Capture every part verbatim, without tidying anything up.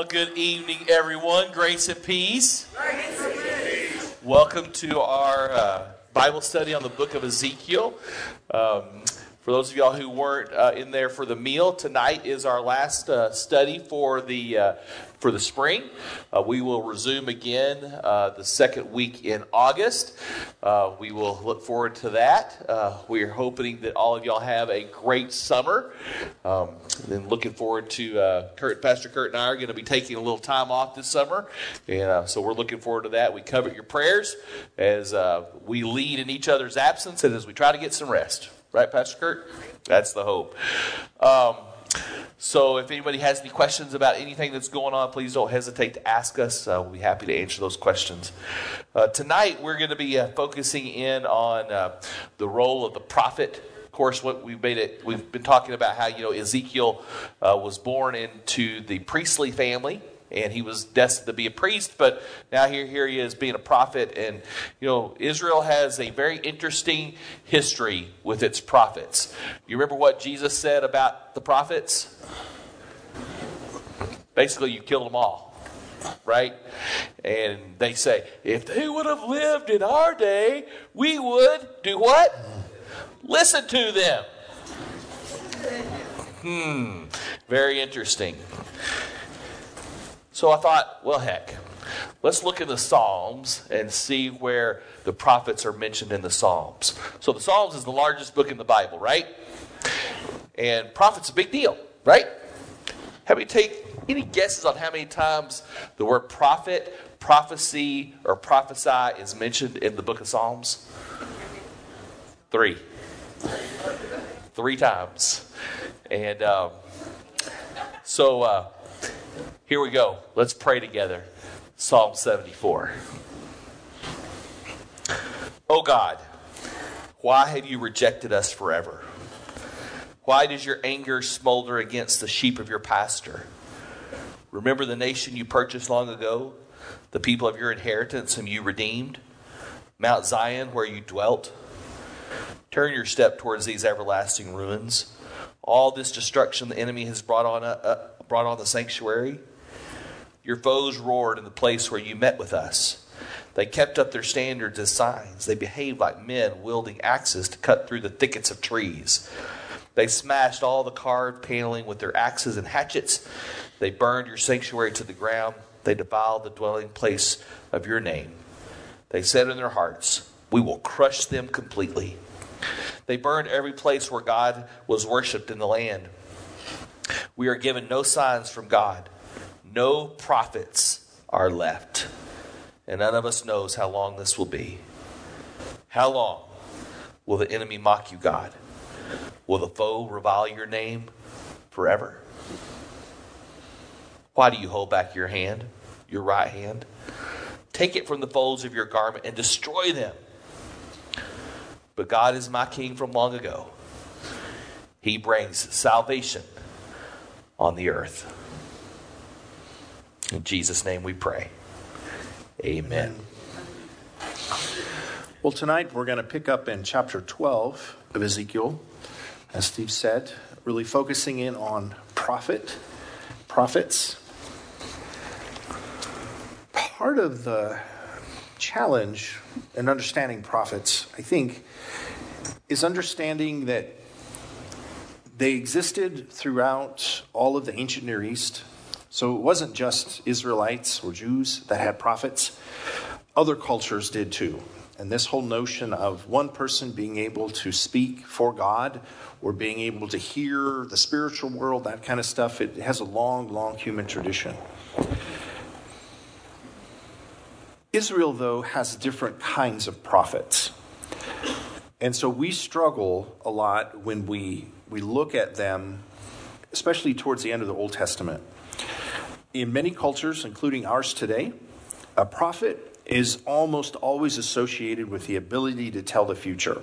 good evening, everyone. Grace and peace. Grace and peace. Welcome to our uh, Bible study on the book of Ezekiel. Um, for those of y'all who weren't uh, in there for the meal, tonight is our last uh, study for the uh, for the spring. Uh, we will resume again uh, the second week in August. Uh, we will look forward to that. Uh, we are hoping that all of y'all have a great summer. Um, and looking forward to uh, Kurt, Pastor Kurt and I are going to be taking a little time off this summer. And uh, so we're looking forward to that. We covet your prayers as uh, we lead in each other's absence and as we try to get some rest. Right, Pastor Kurt? That's the hope. Um, so if anybody has any questions about anything that's going on, please don't hesitate to ask us. Uh, we'll be happy to answer those questions. Uh, tonight, we're going to be uh, focusing in on uh, the role of the prophet. Of course, what we've made it, we've been talking about how, you know, Ezekiel uh, was born into the priestly family. And he was destined to be a priest, but now here, here he is being a prophet. And, you know, Israel has a very interesting history with its prophets. You remember what Jesus said about the prophets? Basically, you killed them all, right? And they say, if they would have lived in our day, we would do what? Listen to them. Hmm, very interesting. So I thought, well, heck, let's look in the Psalms and see where the prophets are mentioned in the Psalms. So the Psalms is the largest book in the Bible, right? And prophet's a big deal, right? Have you take any guesses on how many times the word prophet, prophecy, or prophesy is mentioned in the book of Psalms? Three. Three times. And um, so... Uh, Here we go. Let's pray together. Psalm seventy-four. Oh God, why have you rejected us forever? Why does your anger smolder against the sheep of your pasture? Remember the nation you purchased long ago, the people of your inheritance whom you redeemed, Mount Zion where you dwelt. Turn your step towards these everlasting ruins. All this destruction the enemy has brought on, uh, brought on the sanctuary. Your foes roared in the place where you met with us. They kept up their standards as signs. They behaved like men wielding axes to cut through the thickets of trees. They smashed all the carved paneling with their axes and hatchets. They burned your sanctuary to the ground. They defiled the dwelling place of your name. They said in their hearts, we will crush them completely. They burned every place where God was worshipped in the land. We are given no signs from God. No prophets are left. And none of us knows how long this will be. How long will the enemy mock you, God? Will the foe revile your name forever? Why do you hold back your hand, your right hand? Take it from the folds of your garment and destroy them. But God is my king from long ago. He brings salvation on the earth. In Jesus' name we pray. Amen. Well, tonight we're going to pick up in chapter twelve of Ezekiel, as Steve said, really focusing in on prophet, prophets. Part of the challenge in understanding prophets, I think, is understanding that they existed throughout all of the ancient Near East. So it wasn't just Israelites or Jews that had prophets. Other cultures did too. And this whole notion of one person being able to speak for God or being able to hear the spiritual world, that kind of stuff, it has a long, long human tradition. Israel, though, has different kinds of prophets. And so we struggle a lot when we, we look at them, especially towards the end of the Old Testament. In many cultures, including ours today, a prophet is almost always associated with the ability to tell the future.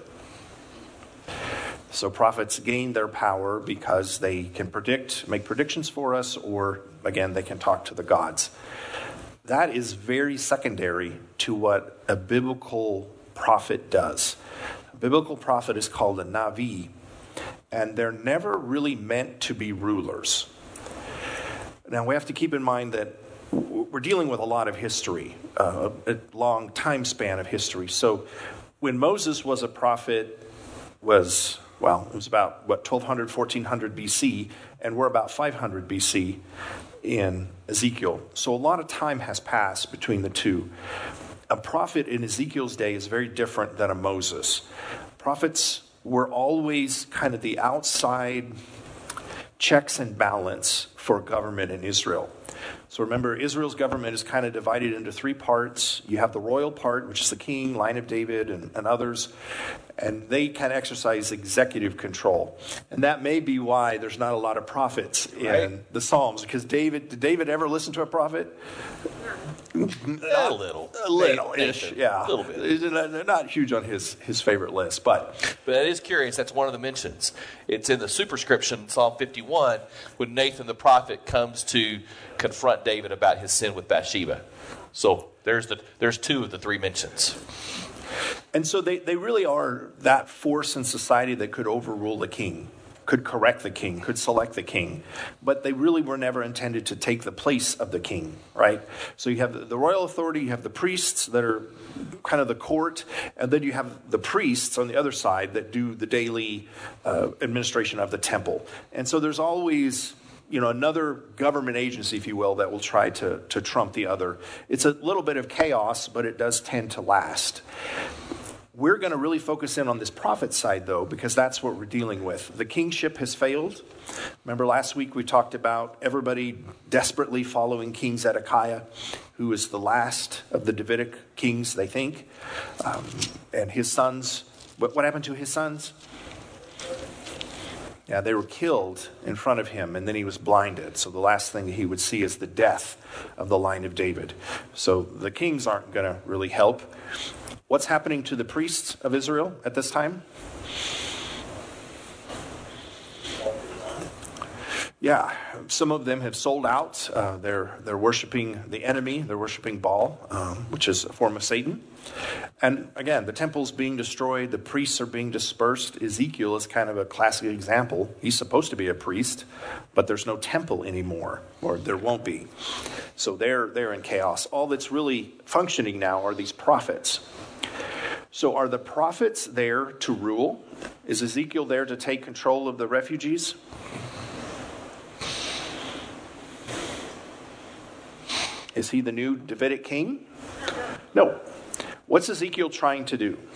So prophets gain their power because they can predict, make predictions for us, or, again, they can talk to the gods. That is very secondary to what a biblical prophet does. A biblical prophet is called a Navi, and they're never really meant to be rulers. Now, we have to keep in mind that we're dealing with a lot of history, uh, a long time span of history. So when Moses was a prophet, was, well, it was about, what, twelve hundred, fourteen hundred B C, and we're about five hundred B C in Ezekiel. So a lot of time has passed between the two. A prophet in Ezekiel's day is very different than a Moses. Prophets were always kind of the outside checks and balance for government in Israel. So remember, Israel's government is kind of divided into three parts. You have the royal part, which is the king, line of David, and, and others. And they kind of exercise executive control. And that may be why there's not a lot of prophets in right. the Psalms. Because David, did David ever listen to a prophet? Not a little. A little-ish, yeah. A little bit. They're not huge on his, his favorite list, but... But it is curious. That's one of the mentions. It's in the superscription, Psalm fifty-one, when Nathan the prophet comes to confront David about his sin with Bathsheba. So there's the there's two of the three mentions. And so they, they really are that force in society that could overrule the king, could correct the king, could select the king. But they really were never intended to take the place of the king, right? So you have the royal authority, you have the priests that are kind of the court, and then you have the priests on the other side that do the daily uh, administration of the temple. And so there's always... you know, another government agency, if you will, that will try to, to trump the other. It's a little bit of chaos, but it does tend to last. We're going to really focus in on this prophet side, though, because that's what we're dealing with. The kingship has failed. Remember last week we talked about everybody desperately following King Zedekiah, who is the last of the Davidic kings, they think. Um, and his sons, what, what happened to his sons? Yeah, they were killed in front of him, and then he was blinded. So the last thing he would see is the death of the line of David. So the kings aren't going to really help. What's happening to the priests of Israel at this time? Yeah, some of them have sold out. Uh, they're they're worshiping the enemy. They're worshiping Baal, um, which is a form of Satan. And again, the temple's being destroyed. The priests are being dispersed. Ezekiel is kind of a classic example. He's supposed to be a priest, but there's no temple anymore, or there won't be. So they're they're in chaos. All that's really functioning now are these prophets. So are the prophets there to rule? Is Ezekiel there to take control of the refugees? Is he the new Davidic king? No. What's Ezekiel trying to do?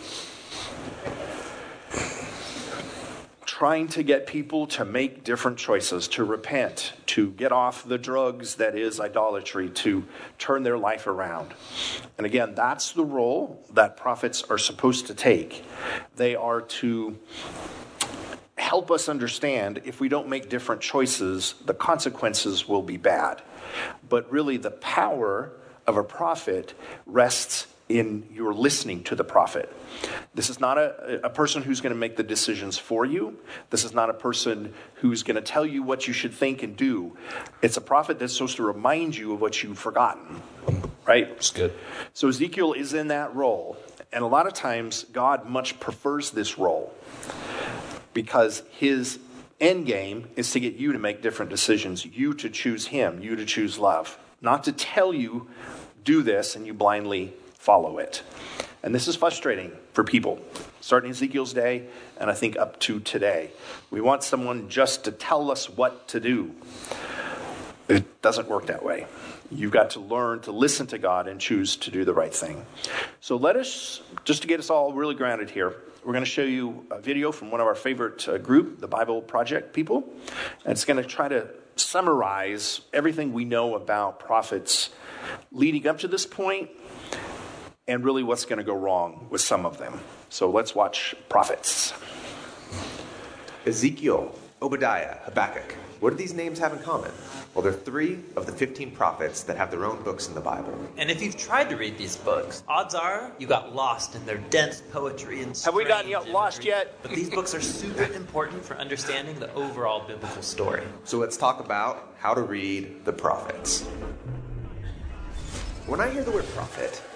Trying to get people to make different choices, to repent, to get off the drugs that is idolatry, to turn their life around. And again, that's the role that prophets are supposed to take. They are to help us understand if we don't make different choices, the consequences will be bad. But really the power of a prophet rests in your listening to the prophet. This is not a, a person who's going to make the decisions for you. This is not a person who's going to tell you what you should think and do. It's a prophet that's supposed to remind you of what you've forgotten. Right? That's good. So Ezekiel is in that role. And a lot of times God much prefers this role because his end game is to get you to make different decisions, you to choose him, you to choose love, not to tell you do this and you blindly follow it. And this is frustrating for people, starting Ezekiel's day and I think up to today. We want someone just to tell us what to do. It doesn't work that way. You've got to learn to listen to God and choose to do the right thing. So let us, just to get us all really grounded here, we're going to show you a video from one of our favorite uh, group, the Bible Project people. And it's going to try to summarize everything we know about prophets leading up to this point and really what's going to go wrong with some of them. So let's watch prophets. Ezekiel, Obadiah, Habakkuk. What do these names have in common? Well, they're three of the fifteen prophets that have their own books in the Bible. And if you've tried to read these books, odds are you got lost in their dense poetry and Have we gotten yet lost yet? But these books are super important for understanding the overall biblical story. So let's talk about how to read the prophets. When I hear the word prophet,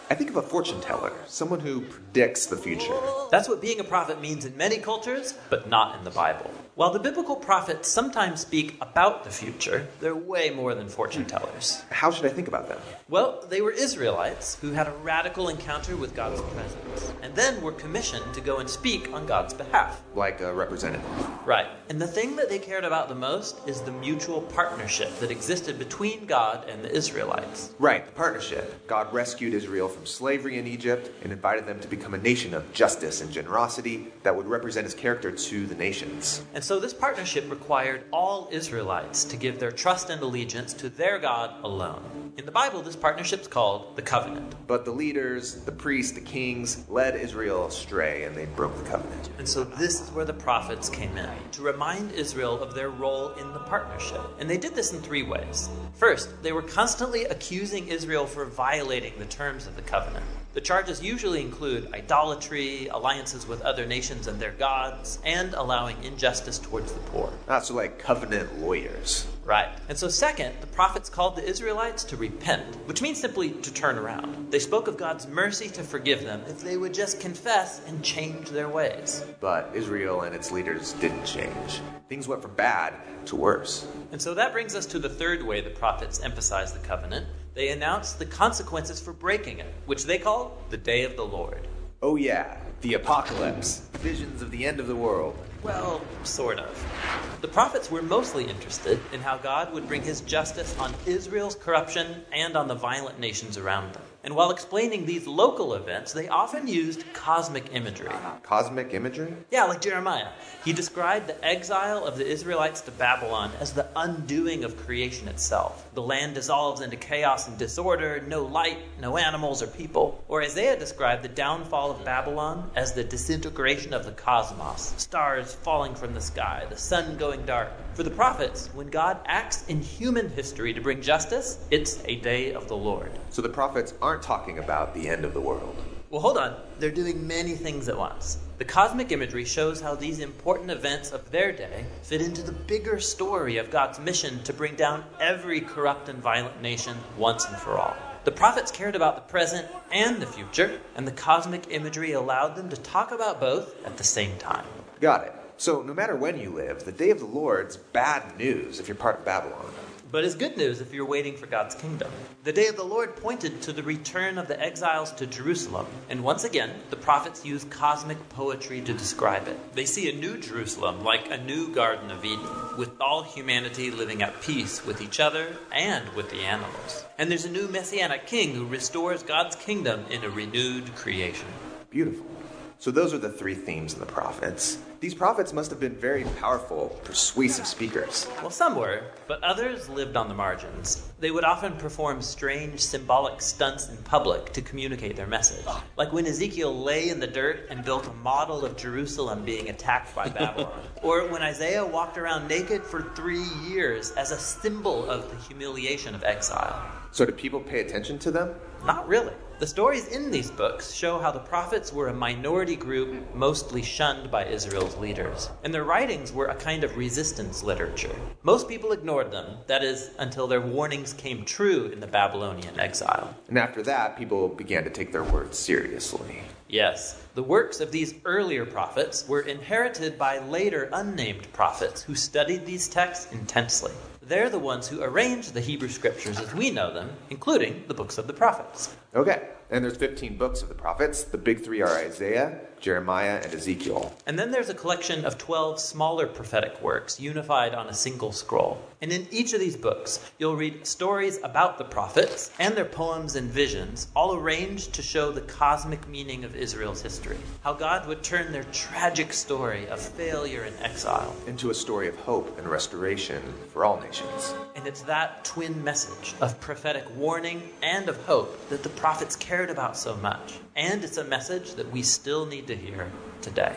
I think of a fortune teller, someone who predicts the future. That's what being a prophet means in many cultures, but not in the Bible. While the biblical prophets sometimes speak about the future, they're way more than fortune tellers. How should I think about them? Well, they were Israelites who had a radical encounter with God's presence, and then were commissioned to go and speak on God's behalf. Like a representative. Right. And the thing that they cared about the most is the mutual partnership that existed between God and the Israelites. Right, the partnership. God rescued Israel from slavery in Egypt and invited them to become a nation of justice and generosity that would represent his character to the nations. And so this partnership required all Israelites to give their trust and allegiance to their God alone. In the Bible, this partnership's called the covenant. But the leaders, the priests, the kings, led Israel astray and they broke the covenant. And so this is where the prophets came in, to remind Israel of their role in the partnership. And they did this in three ways. First, they were constantly accusing Israel for violating the terms of the covenant. The charges usually include idolatry, alliances with other nations and their gods, and allowing injustice towards the poor. Ah, so like covenant lawyers. Right. And so second, the prophets called the Israelites to repent, which means simply to turn around. They spoke of God's mercy to forgive them if they would just confess and change their ways. But Israel and its leaders didn't change. Things went from bad to worse. And so that brings us to the third way the prophets emphasize the covenant. They announce the consequences for breaking it, which they call the day of the Lord. Oh yeah, the apocalypse. Visions of the end of the world. Well, sort of. The prophets were mostly interested in how God would bring his justice on Israel's corruption and on the violent nations around them. And while explaining these local events, they often used cosmic imagery. Cosmic imagery? Yeah, like Jeremiah. He described the exile of the Israelites to Babylon as the undoing of creation itself. The land dissolves into chaos and disorder, no light, no animals or people. Or Isaiah described the downfall of Babylon as the disintegration of the cosmos, stars falling from the sky, the sun going dark. For the prophets, when God acts in human history to bring justice, it's a day of the Lord. So the prophets aren't talking about the end of the world. Well, hold on. They're doing many things at once. The cosmic imagery shows how these important events of their day fit into the bigger story of God's mission to bring down every corrupt and violent nation once and for all. The prophets cared about the present and the future, and the cosmic imagery allowed them to talk about both at the same time. Got it. So no matter when you live, the day of the Lord's bad news if you're part of Babylon. But it's good news if you're waiting for God's kingdom. The day of the Lord pointed to the return of the exiles to Jerusalem. And once again, the prophets use cosmic poetry to describe it. They see a new Jerusalem, like a new Garden of Eden, with all humanity living at peace with each other and with the animals. And there's a new Messianic king who restores God's kingdom in a renewed creation. Beautiful. So those are the three themes in the prophets. These prophets must have been very powerful, persuasive speakers. Well, some were, but others lived on the margins. They would often perform strange symbolic stunts in public to communicate their message. Like when Ezekiel lay in the dirt and built a model of Jerusalem being attacked by Babylon. Or when Isaiah walked around naked for three years as a symbol of the humiliation of exile. So did people pay attention to them? Not really. The stories in these books show how the prophets were a minority group mostly shunned by Israel's leaders, and their writings were a kind of resistance literature. Most people ignored them, that is, until their warnings came true in the Babylonian exile. And after that, people began to take their words seriously. Yes, the works of these earlier prophets were inherited by later unnamed prophets who studied these texts intensely. They're the ones who arranged the Hebrew scriptures as we know them, including the books of the prophets. Okay, and there's fifteen books of the prophets. The big three are Isaiah, Jeremiah, and Ezekiel. And then there's a collection of twelve smaller prophetic works unified on a single scroll. And in each of these books, you'll read stories about the prophets and their poems and visions, all arranged to show the cosmic meaning of Israel's history. How God would turn their tragic story of failure and exile into a story of hope and restoration for all nations. And it's that twin message of prophetic warning and of hope that the prophets cared about so much. And it's a message that we still need to hear today.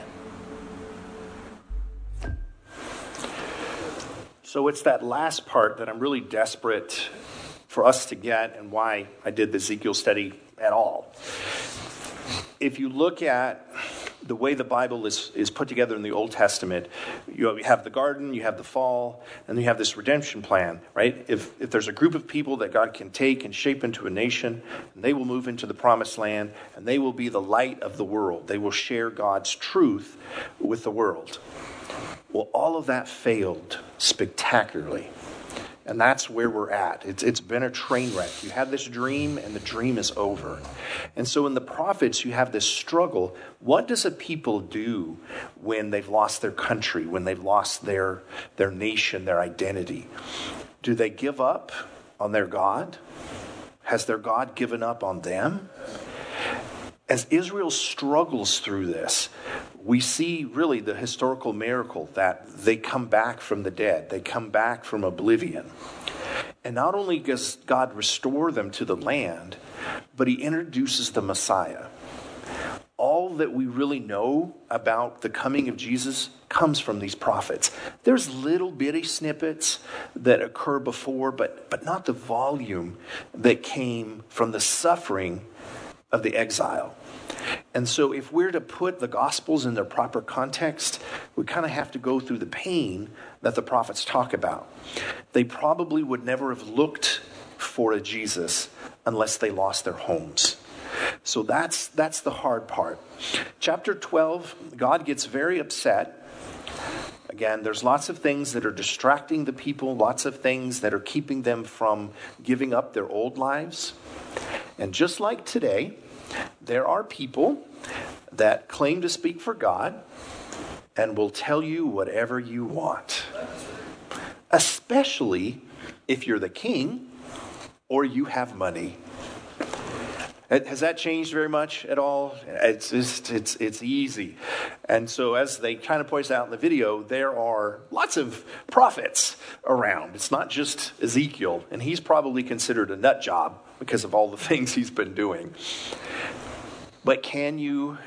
So it's that last part that I'm really desperate for us to get, and why I did the Ezekiel study at all. If you look at the way the Bible is, is put together in the Old Testament, you have the garden, you have the fall, and you have this redemption plan, right? If if there's a group of people that God can take and shape into a nation, and they will move into the promised land, and they will be the light of the world. They will share God's truth with the world. Well, all of that failed spectacularly. And that's where we're at. It's It's been a train wreck. You had this dream, and the dream is over. And so in the prophets, you have this struggle. What does a people do when they've lost their country, when they've lost their, their nation, their identity? Do they give up on their God? Has their God given up on them? As Israel struggles through this, we see really the historical miracle that they come back from the dead. They come back from oblivion. And not only does God restore them to the land, but he introduces the Messiah. All that we really know about the coming of Jesus comes from these prophets. There's little bitty snippets that occur before, but, but not the volume that came from the suffering of the exile. And so if we're to put the Gospels in their proper context, we kind of have to go through the pain that the prophets talk about. They probably would never have looked for a Jesus unless they lost their homes. So that's that's the hard part. Chapter twelve, God gets very upset. Again, there's lots of things that are distracting the people, lots of things that are keeping them from giving up their old lives. And just like today, there are people that claim to speak for God and will tell you whatever you want. Especially if you're the king or you have money. Has that changed very much at all? It's just, it's it's easy. And so as they kind of point out in the video, there are lots of prophets around. It's not just Ezekiel, and he's probably considered a nut job because of all the things he's been doing. But can you,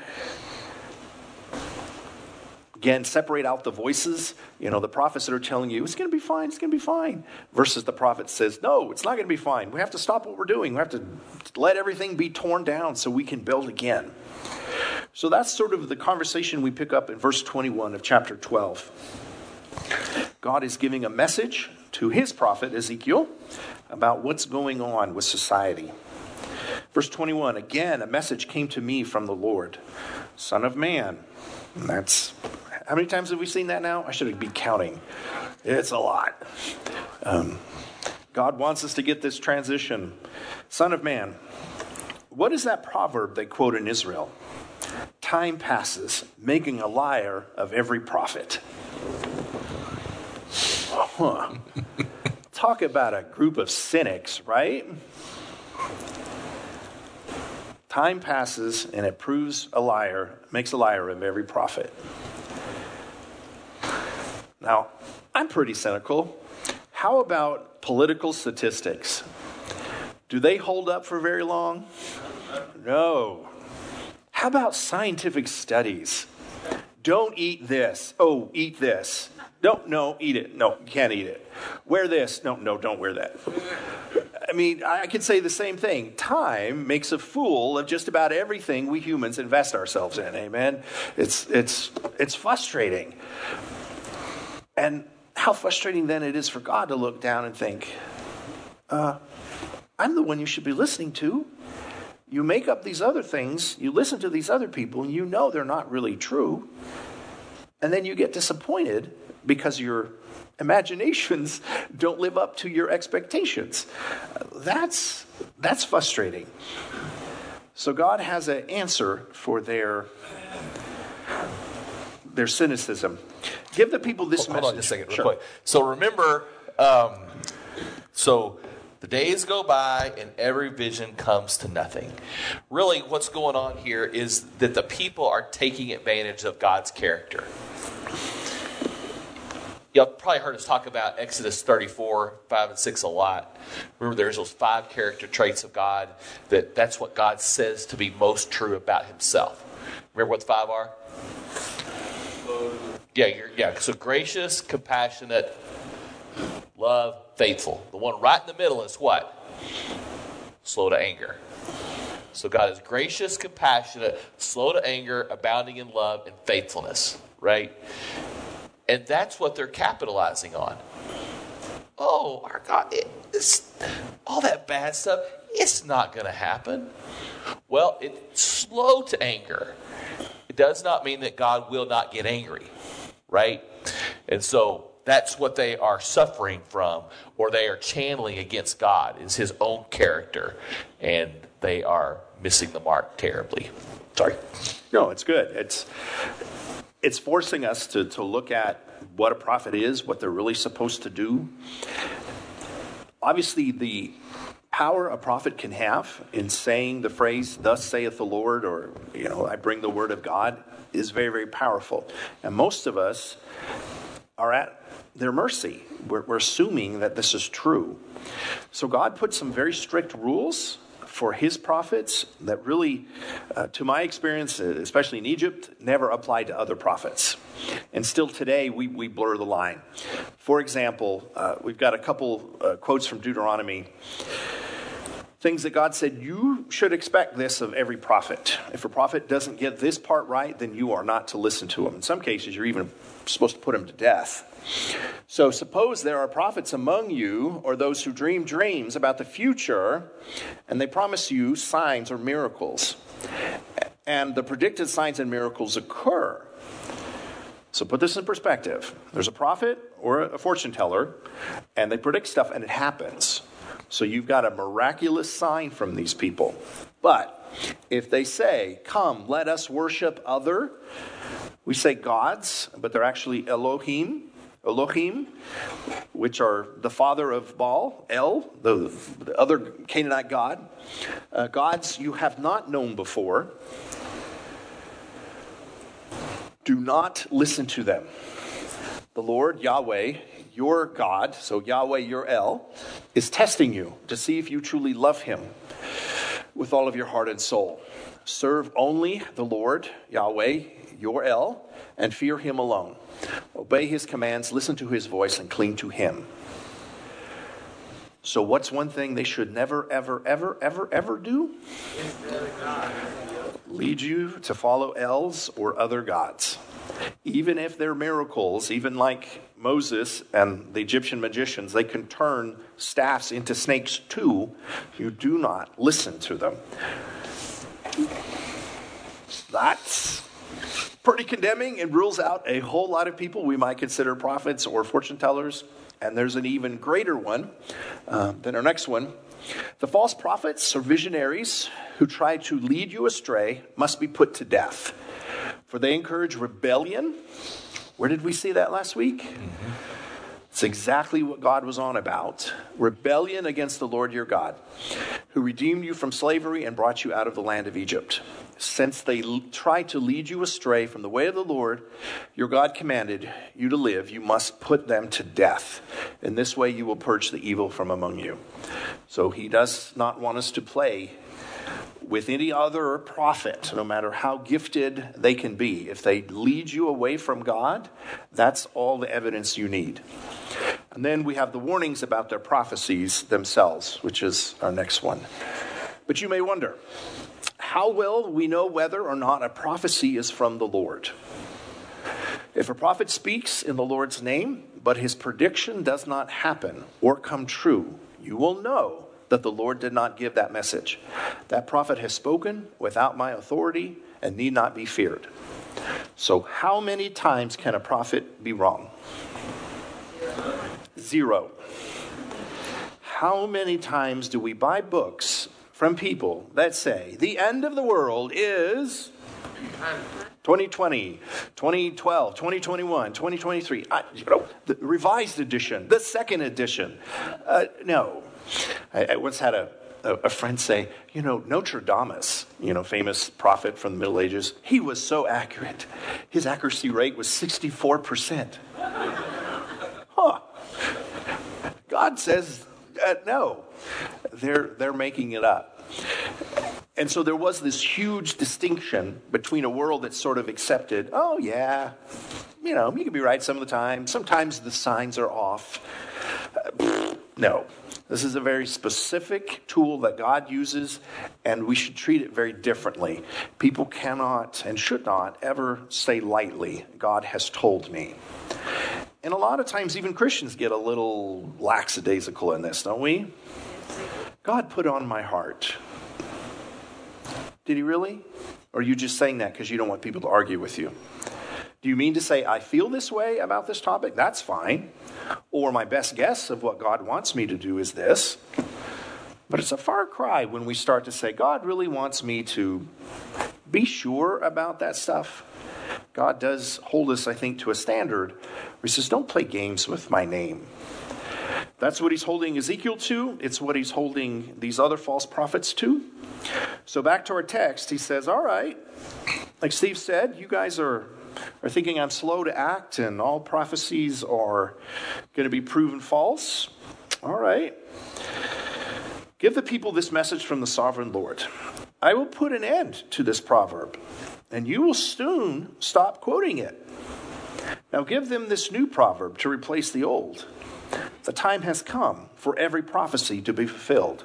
again, separate out the voices? You know, the prophets that are telling you, it's going to be fine, it's going to be fine. Versus the prophet says, no, it's not going to be fine. We have to stop what we're doing. We have to let everything be torn down so we can build again. So that's sort of the conversation we pick up in verse twenty-one of chapter twelve. God is giving a message to his prophet, Ezekiel, about what's going on with society. Verse twenty-one, again, a message came to me from the Lord, Son of man. And that's, how many times have we seen that now? I should be counting. It's a lot. Um, God wants us to get this transition. Son of man, what is that proverb they quote in Israel? Time passes, making a liar of every prophet. Huh. Talk about a group of cynics, right? Time passes and it proves a liar, makes a liar of every prophet. Now, I'm pretty cynical. How about political statistics? Do they hold up for very long? No. How about scientific studies? Don't eat this. Oh, eat this. Don't, no, eat it. No, you can't eat it. Wear this. No, no, don't wear that. I mean, I could say the same thing. Time makes a fool of just about everything we humans invest ourselves in. Amen. It's it's it's frustrating. And how frustrating then it is for God to look down and think, uh, I'm the one you should be listening to. You make up these other things, you listen to these other people, and you know they're not really true. And then you get disappointed because your imaginations don't live up to your expectations. That's that's frustrating. So God has an answer for their their cynicism. Give the people this hold, message. Hold on just a second, real Sure. quick. So remember, um, so the days go by and every vision comes to nothing. Really, what's going on here is that the people are taking advantage of God's character. Y'all probably heard us talk about Exodus thirty-four, five and six a lot. Remember, there's those five character traits of God, that that's what God says to be most true about himself. Remember what the five are? Yeah, you're, yeah. So gracious, compassionate, love, faithful. The one right in the middle is what? Slow to anger. So God is gracious, compassionate, slow to anger, abounding in love and faithfulness, right? And that's what they're capitalizing on. Oh, our God, it, it's, all that bad stuff, it's not going to happen. Well, it's slow to anger. It does not mean that God will not get angry, right? And so that's what they are suffering from, or they are channeling against God, is his own character. And they are missing the mark terribly. Sorry. No, it's good. It's it's forcing us to, to look at what a prophet is, what they're really supposed to do. Obviously, the power a prophet can have in saying the phrase, thus saith the Lord, or, you know, I bring the word of God, is very, very powerful. And most of us are at their mercy. We're, we're assuming that this is true. So God put some very strict rules for his prophets that really, uh, to my experience, especially in Egypt, never applied to other prophets. And still today, we, we blur the line. For example, uh, we've got a couple uh, quotes from Deuteronomy. Things that God said, you should expect this of every prophet. If a prophet doesn't get this part right, then you are not to listen to him. In some cases, you're even supposed to put him to death. So suppose there are prophets among you, or those who dream dreams about the future, and they promise you signs or miracles. And the predicted signs and miracles occur. So put this in perspective. There's a prophet or a fortune teller, and they predict stuff, and it happens. So you've got a miraculous sign from these people. But if they say, come, let us worship other, we say gods, but they're actually Elohim, Elohim, which are the father of Baal, El, the, the other Canaanite god. Uh, gods you have not known before. Do not listen to them. The Lord, Yahweh, your God, so Yahweh, your El, is testing you to see if you truly love him with all of your heart and soul. Serve only the Lord, Yahweh, your El, and fear him alone. Obey his commands, listen to his voice, and cling to him. So what's one thing they should never, ever, ever, ever, ever do? Lead you to follow Els or other gods. Even if they're miracles, even like Moses and the Egyptian magicians, they can turn staffs into snakes too. You do not listen to them. That's pretty condemning and rules out a whole lot of people we might consider prophets or fortune tellers. And there's an even greater one uh, than our next one. The false prophets or visionaries who try to lead you astray must be put to death. For they encourage rebellion. Where did we see that last week? Mm-hmm. It's exactly what God was on about. Rebellion against the Lord your God, who redeemed you from slavery and brought you out of the land of Egypt. Since they l- try to lead you astray from the way of the Lord, your God commanded you to live, you must put them to death. In this way you will purge the evil from among you. So he does not want us to play with any other prophet, no matter how gifted they can be. If they lead you away from God, that's all the evidence you need. And then we have the warnings about their prophecies themselves, which is our next one. But you may wonder, how will we know whether or not a prophecy is from the Lord? If a prophet speaks in the Lord's name, but his prediction does not happen or come true, you will know that the Lord did not give that message. That prophet has spoken without my authority and need not be feared. So how many times can a prophet be wrong? Zero. How many times do we buy books from people that say the end of the world is twenty twenty, twenty twelve, twenty twenty-one, twenty twenty-three, I, you know, the revised edition, the second edition? Uh, no. I, I once had a, a, a friend say, you know, Nostradamus, you know, famous prophet from the Middle Ages, he was so accurate. His accuracy rate was sixty-four percent. Huh. God says, uh, no, they're, they're making it up. And so there was this huge distinction between a world that sort of accepted, oh yeah, you know, you can be right some of the time. Sometimes the signs are off. Uh, No. This is a very specific tool that God uses, and we should treat it very differently. People cannot and should not ever say lightly, God has told me. And a lot of times even Christians get a little lackadaisical in this, don't we? God put on my heart. Did he really? Or are you just saying that because you don't want people to argue with you? Do you mean to say, I feel this way about this topic? That's fine. Or my best guess of what God wants me to do is this. But it's a far cry when we start to say, God really wants me to be sure about that stuff. God does hold us, I think, to a standard where he says, don't play games with my name. That's what he's holding Ezekiel to. It's what he's holding these other false prophets to. So back to our text, he says, all right, like Steve said, you guys are, are thinking I'm slow to act and all prophecies are going to be proven false. All right. Give the people this message from the sovereign Lord. I will put an end to this proverb, and you will soon stop quoting it. Now give them this new proverb to replace the old. The time has come for every prophecy to be fulfilled.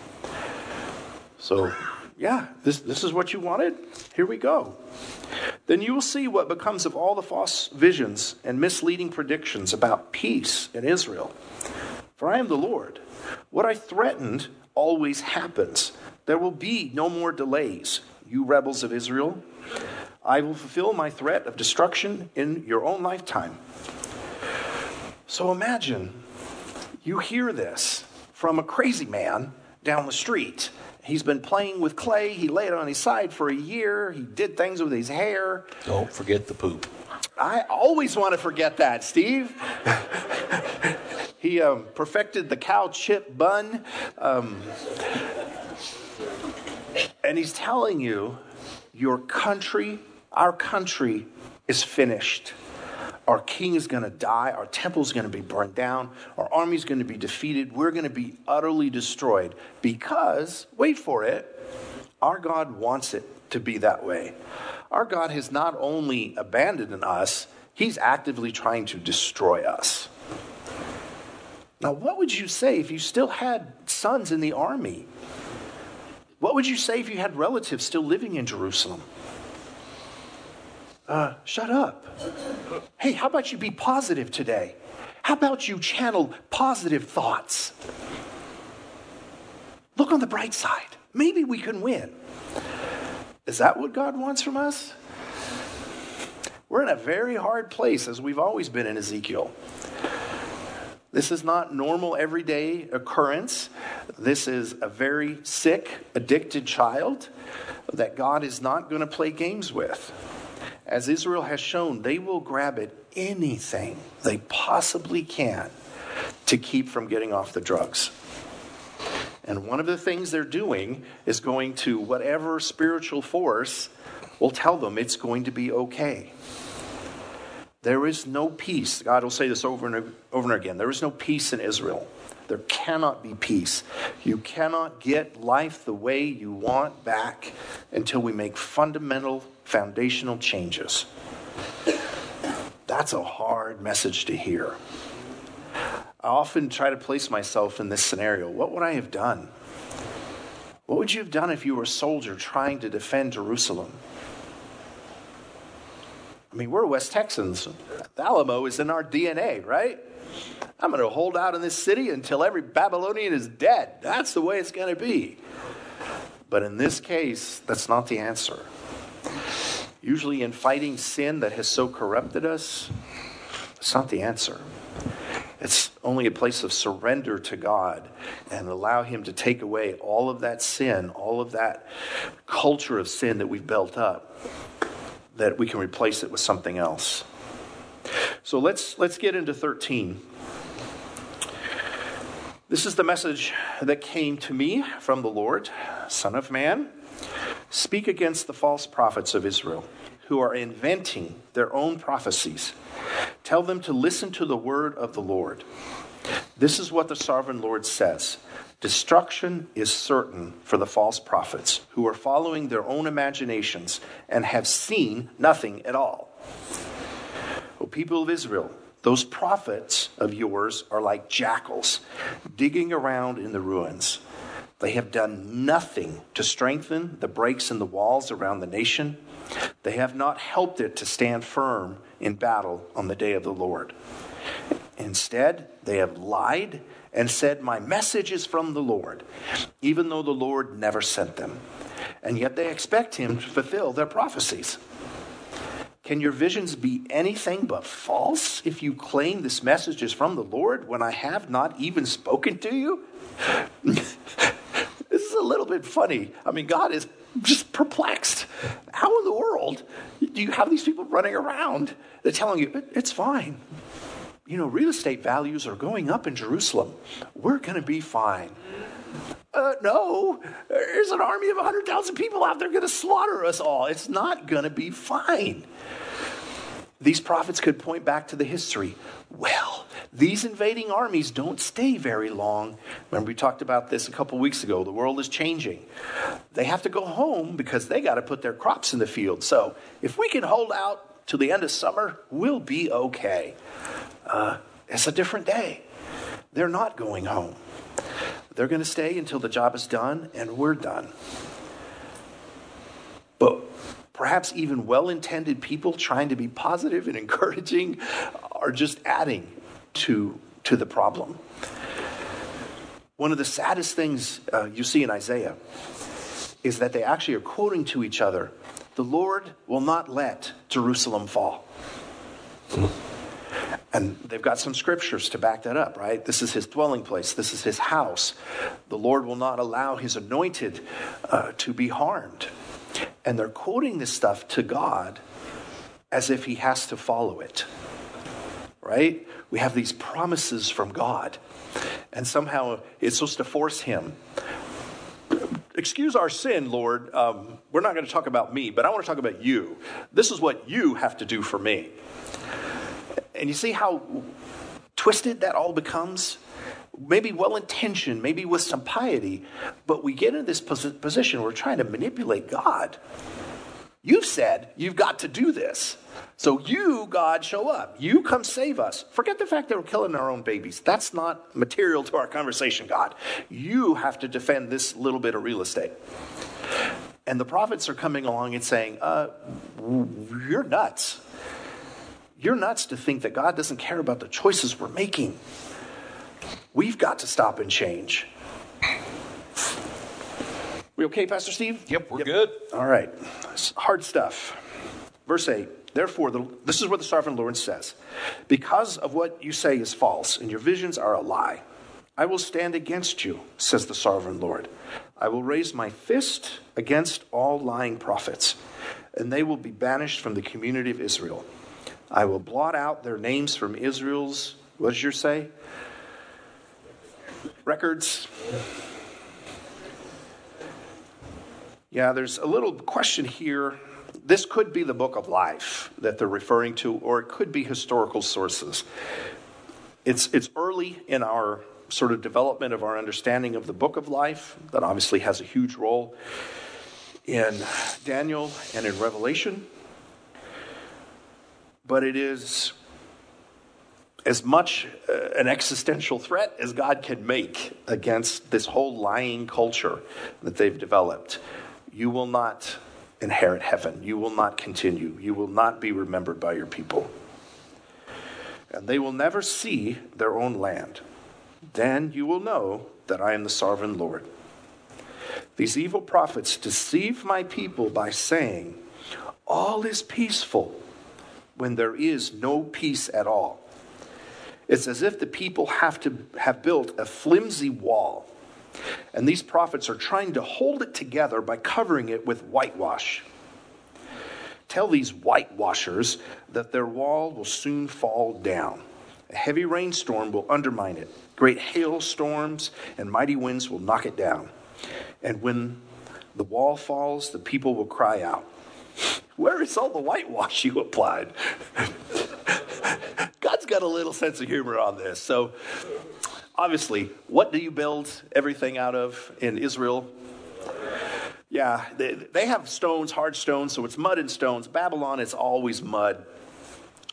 So, yeah, this, this is what you wanted? Here we go. Then you will see what becomes of all the false visions and misleading predictions about peace in Israel. For I am the Lord. What I threatened always happens. There will be no more delays, you rebels of Israel. I will fulfill my threat of destruction in your own lifetime. So imagine you hear this from a crazy man down the street. He's been playing with clay. He laid it on his side for a year. He did things with his hair. Don't forget the poop. I always want to forget that, Steve. He um, perfected the cow chip bun. Um, and he's telling you, your country, our country is finished. Our king is going to die. Our temple is going to be burned down. Our army is going to be defeated. We're going to be utterly destroyed because, wait for it, our God wants it to be that way. Our God has not only abandoned us, he's actively trying to destroy us. Now, what would you say if you still had sons in the army? What would you say if you had relatives still living in Jerusalem? Uh, shut up. Hey, how about you be positive today? How about you channel positive thoughts? Look on the bright side. Maybe we can win. Is that what God wants from us? We're in a very hard place, as we've always been in Ezekiel. This is not normal everyday occurrence. This is a very sick, addicted child that God is not going to play games with. As Israel has shown, they will grab at anything they possibly can to keep from getting off the drugs. And one of the things they're doing is going to whatever spiritual force will tell them it's going to be okay. There is no peace. God will say this over and over and again. There is no peace in Israel. There cannot be peace. You cannot get life the way you want back until we make fundamental, foundational changes. That's a hard message to hear. I often try to place myself in this scenario. What would I have done? What would you have done if you were a soldier trying to defend Jerusalem? I mean, we're West Texans. The Alamo is in our D N A, right? I'm going to hold out in this city until every Babylonian is dead. That's the way it's going to be. But in this case, that's not the answer. Usually in fighting sin that has so corrupted us, it's not the answer. It's only a place of surrender to God and allow him to take away all of that sin, all of that culture of sin that we've built up, that we can replace it with something else. So let's let's get into thirteen. This is the message that came to me from the Lord. Son of man, speak against the false prophets of Israel who are inventing their own prophecies. Tell them to listen to the word of the Lord. This is what the sovereign Lord says. Destruction is certain for the false prophets who are following their own imaginations and have seen nothing at all. O people of Israel, Those prophets of yours are like jackals, digging around in the ruins. They have done nothing to strengthen the breaks in the walls around the nation. They have not helped it to stand firm in battle on the day of the Lord. Instead, they have lied and said, my message is from the Lord, even though the Lord never sent them. And yet they expect him to fulfill their prophecies. Can your visions be anything but false if you claim this message is from the Lord when I have not even spoken to you? This is a little bit funny. I mean, God is just perplexed. How in the world do you have these people running around? They're telling you, it's fine. You know, real estate values are going up in Jerusalem. We're going to be fine. Uh, no, there's an army of one hundred thousand people out there going to slaughter us all. It's not going to be fine. These prophets could point back to the history. Well, these invading armies don't stay very long. Remember, we talked about this a couple weeks ago. The world is changing. They have to go home because they got to put their crops in the field. So if we can hold out till the end of summer, we'll be okay. Uh, it's a different day. They're not going home. They're going to stay until the job is done and we're done. But perhaps even well-intended people trying to be positive and encouraging are just adding to, to the problem. One of the saddest things uh, you see in Isaiah is that they actually are quoting to each other, the Lord will not let Jerusalem fall. And they've got some scriptures to back that up, right? This is his dwelling place. This is his house. The Lord will not allow his anointed uh, to be harmed. And they're quoting this stuff to God as if he has to follow it, right? We have these promises from God. And somehow it's supposed to force him. Excuse our sin, Lord. Um, we're not going to talk about me, but I want to talk about you. This is what you have to do for me. And you see how twisted that all becomes? Maybe well-intentioned, maybe with some piety, but we get in this position where we're trying to manipulate God. You've said you've got to do this. So you, God, show up. You come save us. Forget the fact that we're killing our own babies. That's not material to our conversation, God. You have to defend this little bit of real estate. And the prophets are coming along and saying, uh, you're nuts. You're nuts to think that God doesn't care about the choices we're making. We've got to stop and change. We okay, Pastor Steve? Yep, we're yep. good. All right. It's hard stuff. Verse eight. Therefore, the, this is what the sovereign Lord says. Because of what you say is false, and your visions are a lie, I will stand against you, says the sovereign Lord. I will raise my fist against all lying prophets, and they will be banished from the community of Israel. I will blot out their names from Israel's, what does yours say? Records. Yeah, there's a little question here. This could be the book of life that they're referring to, or it could be historical sources. It's, it's early in our sort of development of our understanding of the book of life. That obviously has a huge role in Daniel and in Revelation. But it is as much uh, an existential threat as God can make against this whole lying culture that they've developed. You will not inherit heaven. You will not continue. You will not be remembered by your people. And they will never see their own land. Then you will know that I am the sovereign Lord. These evil prophets deceive my people by saying, all is peaceful, when there is no peace at all. It's as if the people have to have built a flimsy wall, and these prophets are trying to hold it together by covering it with whitewash. Tell these whitewashers that their wall will soon fall down. A heavy rainstorm will undermine it. Great hailstorms and mighty winds will knock it down. And when the wall falls, the people will cry out, where is all the whitewash you applied? God's got a little sense of humor on this. So, obviously, what do you build everything out of in Israel? Yeah, they, they have stones, hard stones, so it's mud and stones. Babylon is always mud.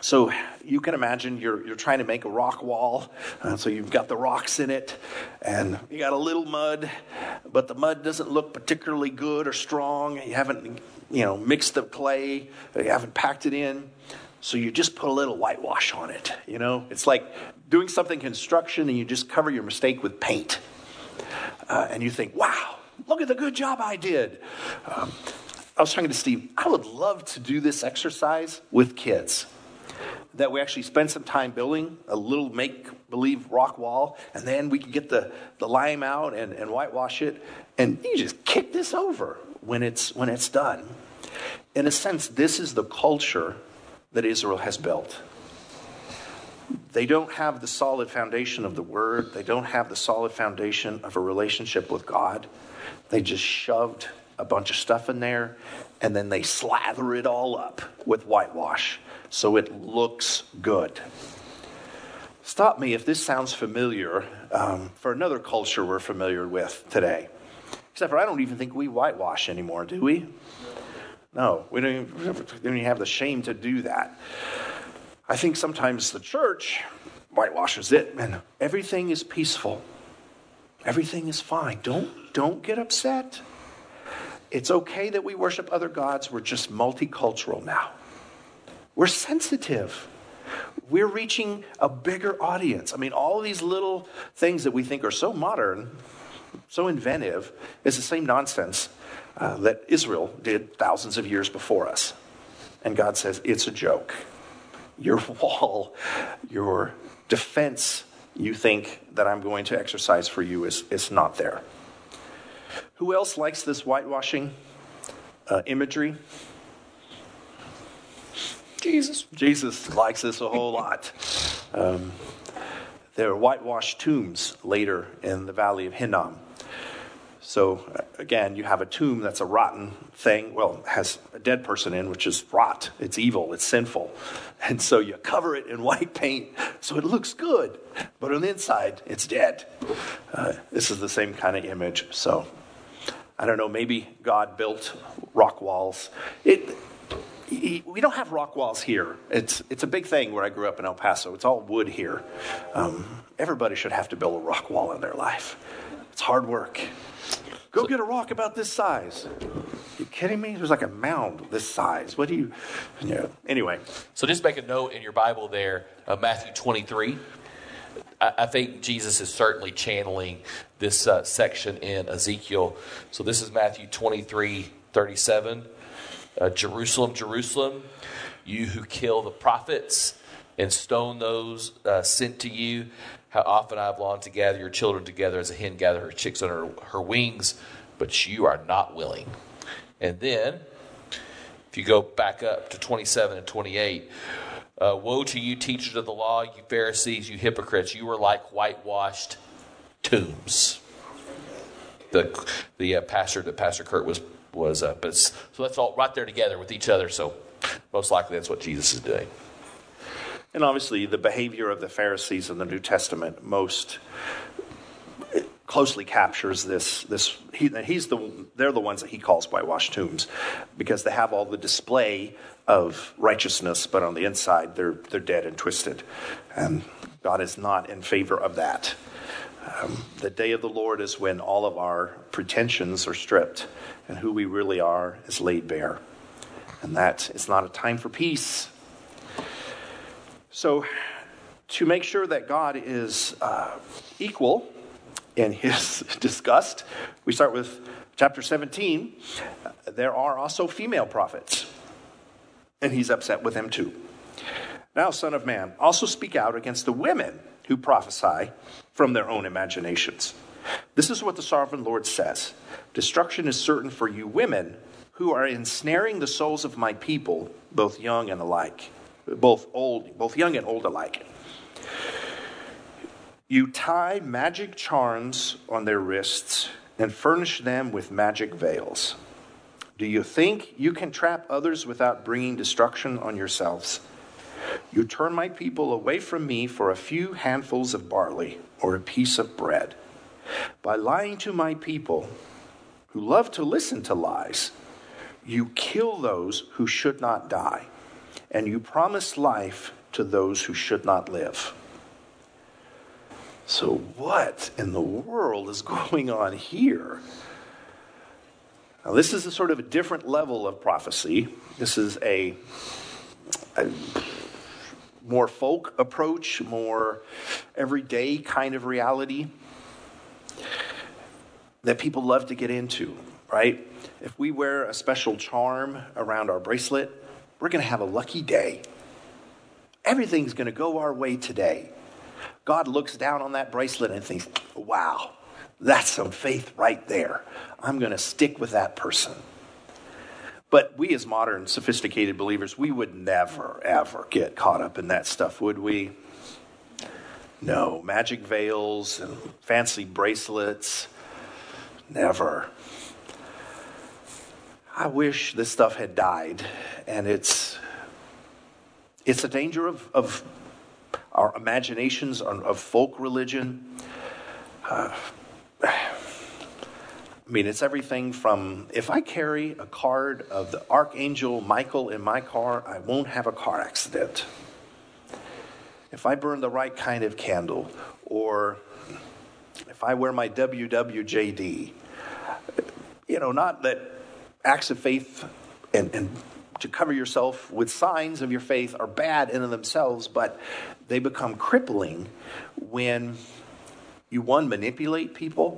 So you can imagine you're you're trying to make a rock wall. Uh, so you've got the rocks in it, and you got a little mud, but the mud doesn't look particularly good or strong. You haven't, you know, mixed the clay. You haven't packed it in. So you just put a little whitewash on it. You know, it's like doing something construction, and you just cover your mistake with paint. Uh, and you think, wow, look at the good job I did. Um, I was talking to Steve. I would love to do this exercise with kids. That we actually spend some time building a little make-believe rock wall, and then we can get the, the lime out and, and whitewash it, and you just kick this over when it's when it's done. In a sense, this is the culture that Israel has built. They don't have the solid foundation of the Word. They don't have the solid foundation of a relationship with God. They just shoved a bunch of stuff in there, and then they slather it all up with whitewash so it looks good. Stop me if this sounds familiar um, for another culture we're familiar with today. Except for I don't even think we whitewash anymore, do we? No, we don't even, we don't even have the shame to do that. I think sometimes the church whitewashes it, and everything is peaceful. Everything is fine. Don't, don't get upset. It's okay that we worship other gods. We're just multicultural now. We're sensitive. We're reaching a bigger audience. I mean, all these little things that we think are so modern, so inventive, is the same nonsense uh, that Israel did thousands of years before us. And God says, it's a joke. Your wall, your defense you think that I'm going to exercise for you is, is not there. Who else likes this whitewashing uh, imagery? Jesus. Jesus likes this a whole lot. Um, there are whitewashed tombs later in the Valley of Hinnom. So, again, you have a tomb that's a rotten thing. Well, it has a dead person in, which is rot. It's evil. It's sinful. And so you cover it in white paint so it looks good. But on the inside, it's dead. Uh, this is the same kind of image. So, I don't know, maybe God built rock walls. It, we don't have rock walls here. It's it's a big thing where I grew up in El Paso. It's all wood here. Um, everybody should have to build a rock wall in their life. It's hard work. Go so, get a rock about this size. Are you kidding me? There's like a mound this size. What do you... Yeah. Anyway. So just make a note in your Bible there, uh, Matthew twenty-three. I, I think Jesus is certainly channeling this uh, section in Ezekiel. So this is Matthew twenty-three thirty-seven. Uh, Jerusalem, Jerusalem, you who kill the prophets and stone those uh, sent to you, how often I have longed to gather your children together as a hen gathers her chicks under her, her wings, but you are not willing. And then, if you go back up to twenty-seven and twenty-eight, uh, woe to you, teachers of the law, you Pharisees, you hypocrites, you are like whitewashed tombs. The the uh, pastor that Pastor Kurt was was uh, but so that's all right there together with each other. So most likely that's what Jesus is doing. And obviously, the behavior of the Pharisees in the New Testament most closely captures this. This he, he's the they're the ones that he calls whitewashed tombs, because they have all the display of righteousness, but on the inside they're they're dead and twisted, and God is not in favor of that. Um, the day of the Lord is when all of our pretensions are stripped, and who we really are is laid bare, and that is not a time for peace. So, to make sure that God is uh, equal in his disgust, we start with chapter seventeen. There are also female prophets, and he's upset with them too. Now, son of man, also speak out against the women who prophesy from their own imaginations. This is what the sovereign Lord says. Destruction is certain for you women who are ensnaring the souls of my people, both young and alike. Both old, both young and old alike. You tie magic charms on their wrists and furnish them with magic veils. Do you think you can trap others without bringing destruction on yourselves? You turn my people away from me for a few handfuls of barley or a piece of bread. By lying to my people, who love to listen to lies, you kill those who should not die. and you promise life to those who should not live. So what in the world is going on here? Now, this is a sort of a different level of prophecy. This is a, a more folk approach, more everyday kind of reality that people love to get into, right? If we wear a special charm around our bracelet, we're going to have a lucky day. Everything's going to go our way today. God looks down on that bracelet and thinks, wow, that's some faith right there. I'm going to stick with that person. But we as modern, sophisticated believers, we would never, ever get caught up in that stuff, would we? No, magic veils and fancy bracelets, never. I wish this stuff had died, and it's it's a danger of, of our imaginations, of folk religion. Uh, I mean, it's everything from, if I carry a card of the Archangel Michael in my car, I won't have a car accident. If I burn the right kind of candle, or if I wear my W W J D, you know, not that acts of faith and, and to cover yourself with signs of your faith are bad in and of themselves, but they become crippling when you, one, manipulate people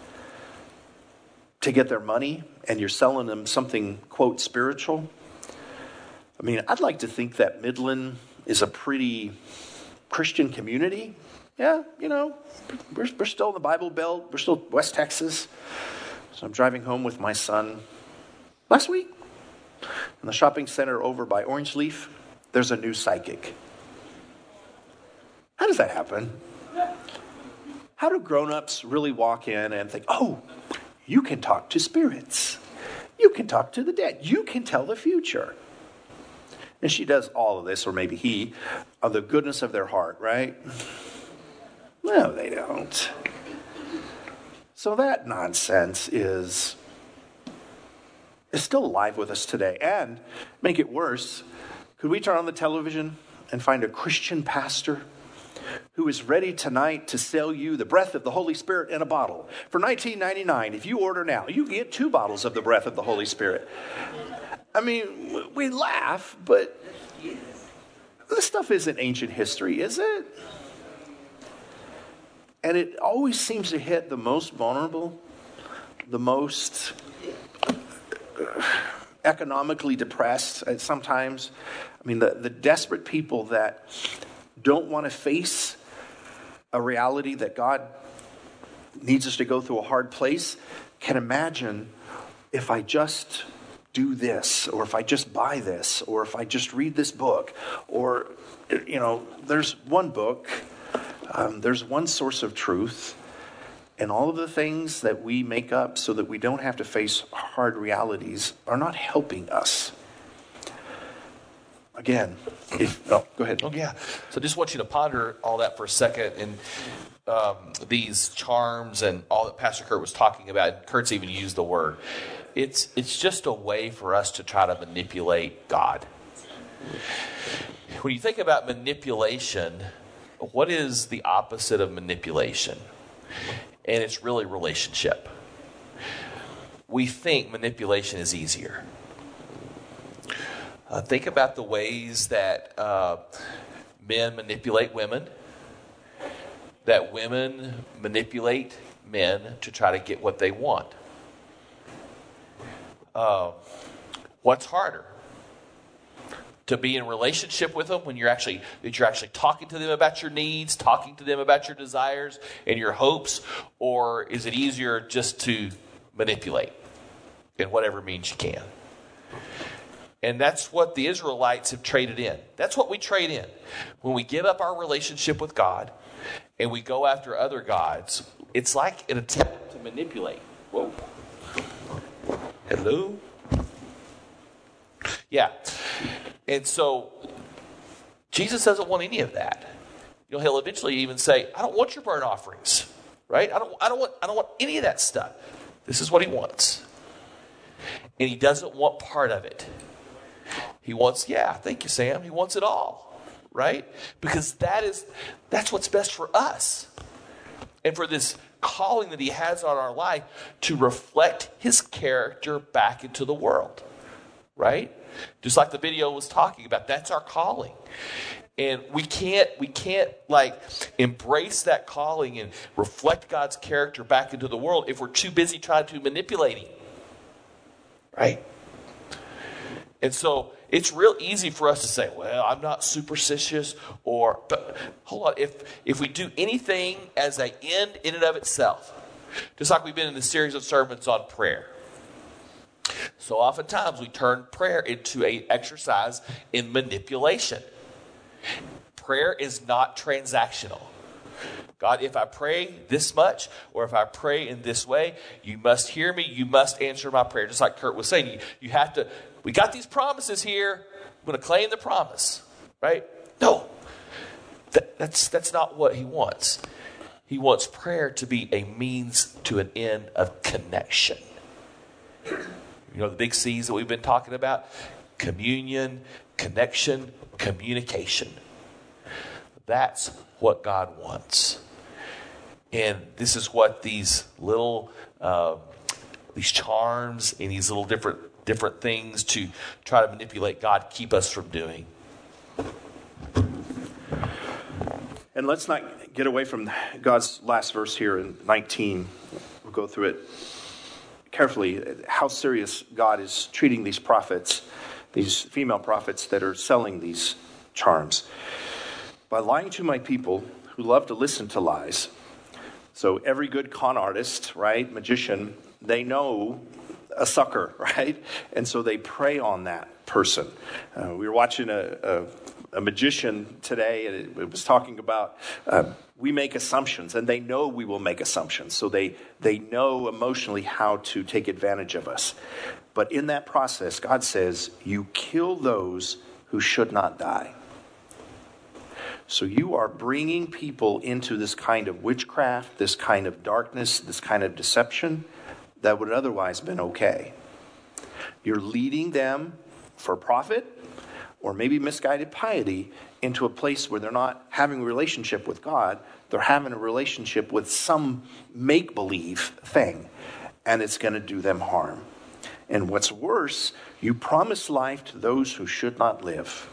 to get their money, and you're selling them something, quote, spiritual. I mean, I'd like to think that Midland is a pretty Christian community. Yeah, you know, we're, we're still in the Bible Belt. We're still West Texas. So I'm driving home with my son last week. In the shopping center over by Orange Leaf, there's a new psychic. How does that happen? How do grown-ups really walk in and think, oh, you can talk to spirits. You can talk to the dead. You can tell the future. And she does all of this, or maybe he, of the goodness of their heart, right? No, they don't. So that nonsense is, is still alive with us today. And make it worse, could we turn on the television and find a Christian pastor who is ready tonight to sell you the breath of the Holy Spirit in a bottle? For nineteen ninety-nine, if you order now, you get two bottles of the breath of the Holy Spirit. I mean, we laugh, but this stuff isn't ancient history, is it? And it always seems to hit the most vulnerable, the most economically depressed sometimes. I mean, the, the desperate people that don't want to face a reality that God needs us to go through a hard place can imagine, if I just do this, or if I just buy this, or if I just read this book, or, you know, there's one book, um, there's one source of truth, and all of the things that we make up so that we don't have to face hard realities are not helping us. Again, if, oh, go ahead. Oh, yeah. So just want you to ponder all that for a second, and um, these charms and all that Pastor Kurt was talking about. Kurt's even used the word. It's it's just a way for us to try to manipulate God. When you think about manipulation, what is the opposite of manipulation? And it's really relationship. We think manipulation is easier. Uh, think about the ways that uh, men manipulate women, that women manipulate men to try to get what they want. Uh, what's harder? To be in relationship with them when you're actually that you're actually talking to them about your needs, talking to them about your desires and your hopes, or is it easier just to manipulate in whatever means you can? And that's what the Israelites have traded in. That's what we trade in. When we give up our relationship with God and we go after other gods, it's like an attempt to manipulate. Whoa. Hello? Yeah. And so Jesus doesn't want any of that. You know, he'll eventually even say, I don't want your burnt offerings. Right? I don't I don't want I don't want any of that stuff. This is what he wants. And he doesn't want part of it. He wants, yeah, thank you, Sam. He wants it all, right? Because that is, that's what's best for us. And for this calling that he has on our life to reflect his character back into the world, right? Just like the video was talking about, that's our calling. And we can't, we can't like embrace that calling and reflect God's character back into the world if we're too busy trying to manipulate him, right? And so it's real easy for us to say, well, I'm not superstitious, or, but hold on, if if we do anything as an end in and of itself, just like we've been in this series of sermons on prayer. So oftentimes we turn prayer into an exercise in manipulation. Prayer is not transactional. God, if I pray this much, or if I pray in this way, you must hear me, you must answer my prayer. Just like Kurt was saying, you, you have to, we got these promises here, I'm going to claim the promise, right? No, that, that's, that's not what he wants. He wants prayer to be a means to an end of connection. You know, the big C's that we've been talking about: communion, connection, communication. That's what God wants. And this is what these little, uh, these charms and these little different different things to try to manipulate God keep us from doing. And let's not get away from God's last verse here in nineteen. We'll go through it carefully. How serious God is treating these prophets, these female prophets that are selling these charms. By lying to my people who love to listen to lies. So every good con artist, right, magician, they know a sucker, right? And so they prey on that person. Uh, we were watching a, a, a magician today, and it, it was talking about uh, we make assumptions, and they know we will make assumptions. So they, they know emotionally how to take advantage of us. But in that process, God says, you kill those who should not die. So you are bringing people into this kind of witchcraft, this kind of darkness, this kind of deception that would otherwise have been okay. You're leading them for profit or maybe misguided piety into a place where they're not having a relationship with God. They're having a relationship with some make-believe thing, and it's going to do them harm. And what's worse, you promise life to those who should not live.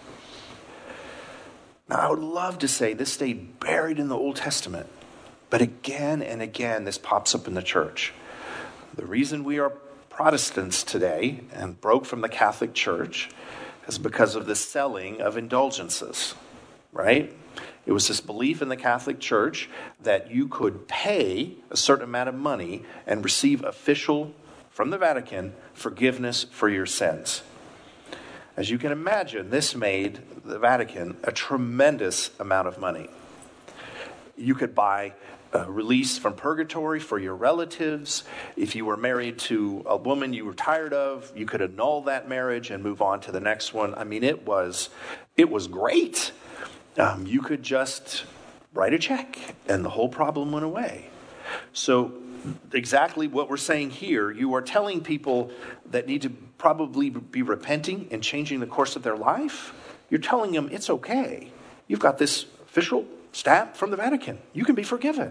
Now, I would love to say this stayed buried in the Old Testament, but again and again this pops up in the church. The reason we are Protestants today and broke from the Catholic Church is because of the selling of indulgences, right? It was this belief in the Catholic Church that you could pay a certain amount of money and receive official, from the Vatican, forgiveness for your sins. As you can imagine, this made the Vatican a tremendous amount of money. You could buy a release from purgatory for your relatives. If you were married to a woman you were tired of, you could annul that marriage and move on to the next one. I mean, it was, it was great. Um, you could just write a check and the whole problem went away. So exactly what we're saying here, you are telling people that need to probably be repenting and changing the course of their life. You're telling them it's okay. You've got this official stamp from the Vatican. You can be forgiven.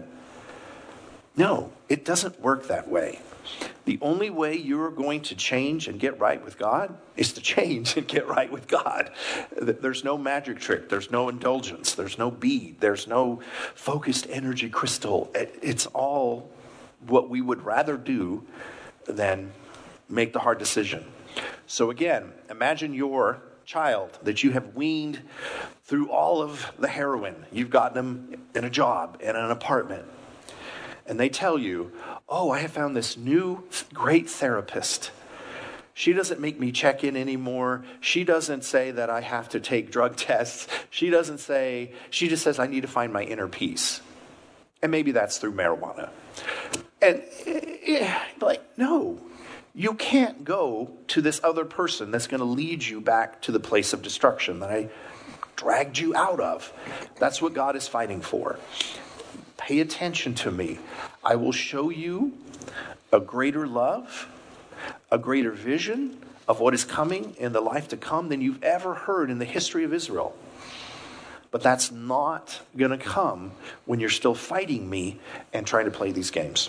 No, it doesn't work that way. The only way you're going to change and get right with God is to change and get right with God. There's no magic trick. There's no indulgence. There's no bead. There's no focused energy crystal. It's all what we would rather do than make the hard decision. So again, imagine your child that you have weaned through all of the heroin. You've gotten them in a job, in an apartment. And they tell you, oh, I have found this new great therapist. She doesn't make me check in anymore. She doesn't say that I have to take drug tests. She doesn't say, she just says I need to find my inner peace. And maybe that's through marijuana. And like, no, you can't go to this other person that's going to lead you back to the place of destruction that I dragged you out of. That's what God is fighting for. Pay attention to me. I will show you a greater love, a greater vision, of what is coming in the life to come than you've ever heard in the history of Israel. But that's not going to come when you're still fighting me and trying to play these games.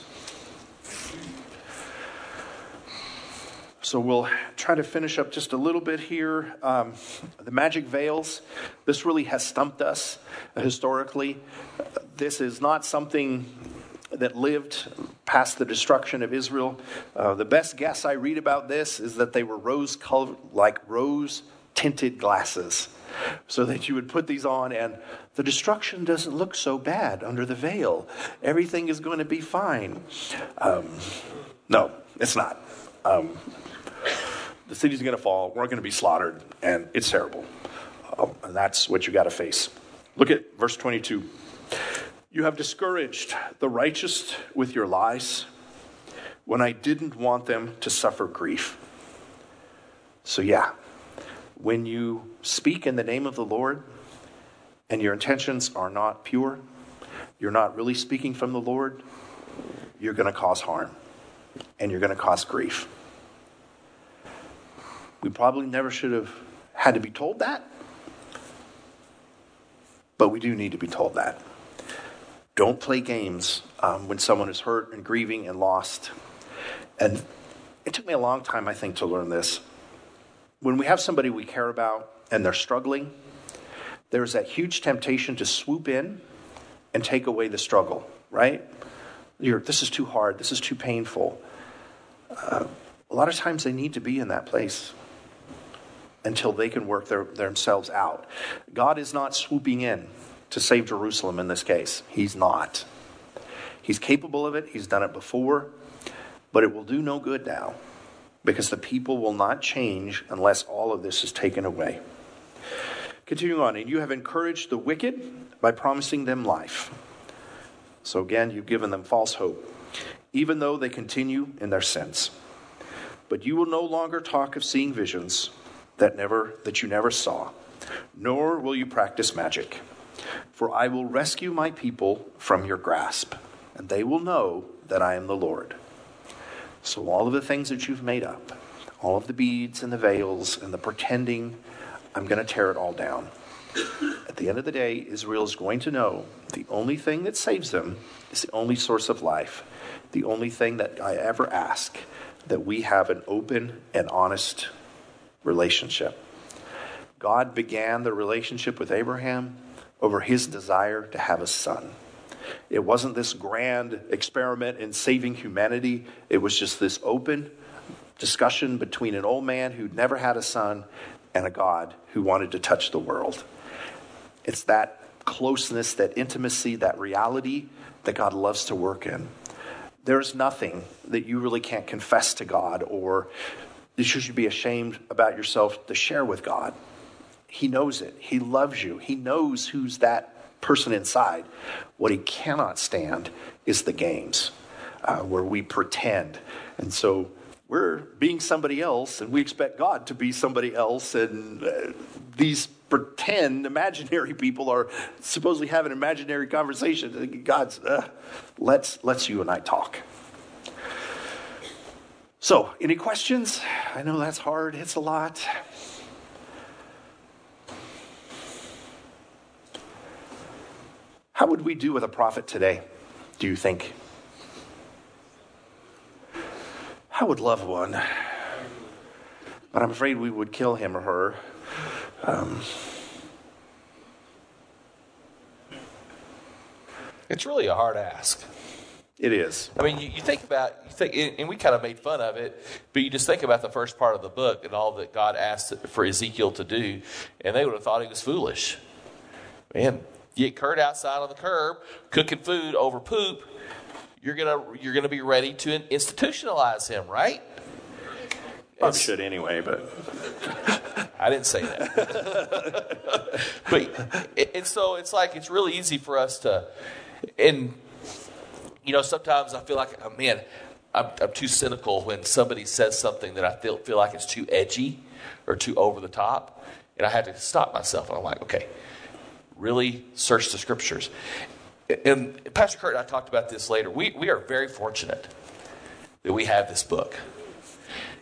So we'll try to finish up just a little bit here. Um, the magic veils, this really has stumped us historically. This is not something that lived past the destruction of Israel. Uh, the best guess I read about this is that they were rose-colored, like rose-tinted glasses, so that you would put these on and the destruction doesn't look so bad under the veil. Everything is going to be fine. Um, no, it's not. Um, the city's going to fall. We're going to be slaughtered, and it's terrible. Um, and that's what you got to face. Look at verse twenty-two. You have discouraged the righteous with your lies when I didn't want them to suffer grief. So yeah, when you speak in the name of the Lord and your intentions are not pure, you're not really speaking from the Lord, you're going to cause harm and you're going to cause grief. We probably never should have had to be told that, but we do need to be told that. Don't play games um, when someone is hurt and grieving and lost. And it took me a long time, I think, to learn this. When we have somebody we care about and they're struggling, there's that huge temptation to swoop in and take away the struggle, right? You're, this is too hard. This is too painful. Uh, a lot of times they need to be in that place until they can work their, themselves out. God is not swooping in to save Jerusalem in this case. He's not. He's capable of it. He's done it before. But it will do no good now because the people will not change unless all of this is taken away. Continuing on, and you have encouraged the wicked by promising them life. So again, you've given them false hope, even though they continue in their sins. But you will no longer talk of seeing visions that never that you never saw, nor will you practice magic. For I will rescue my people from your grasp, and they will know that I am the Lord. So all of the things that you've made up, all of the beads and the veils and the pretending, I'm going to tear it all down. At the end of the day, Israel is going to know the only thing that saves them is the only source of life, the only thing that I ever ask, that we have an open and honest relationship. God began the relationship with Abraham over his desire to have a son. It wasn't this grand experiment in saving humanity. It was just this open discussion between an old man who'd never had a son and a God who wanted to touch the world. It's that closeness, that intimacy, that reality that God loves to work in. There's nothing that you really can't confess to God or that you should be ashamed about yourself to share with God. He knows it. He loves you. He knows who's that person inside. What he cannot stand is the games uh, where we pretend. And so we're being somebody else and we expect God to be somebody else. And uh, these pretend imaginary people are supposedly having an imaginary conversation. God's, uh, let's, let's you and I talk. So, any questions? I know that's hard. It's a lot. How would we do with a prophet today, do you think? I would love one, but I'm afraid we would kill him or her. Um, it's really a hard ask. It is. I mean, you, you think about, you think, and we kind of made fun of it, but you just think about the first part of the book and all that God asked for Ezekiel to do, and they would have thought he was foolish. Man, get Kurt outside on the curb, cooking food over poop, you're gonna you're gonna be ready to institutionalize him, right? Probably should anyway, but I didn't say that. But and so it's like it's really easy for us to, and you know, sometimes I feel like, oh, man, I'm, I'm too cynical when somebody says something that I feel feel like it's too edgy or too over the top, and I had to stop myself. And I'm like, okay, really search the scriptures. And Pastor Kurt and I talked about this later. We we are very fortunate that we have this book.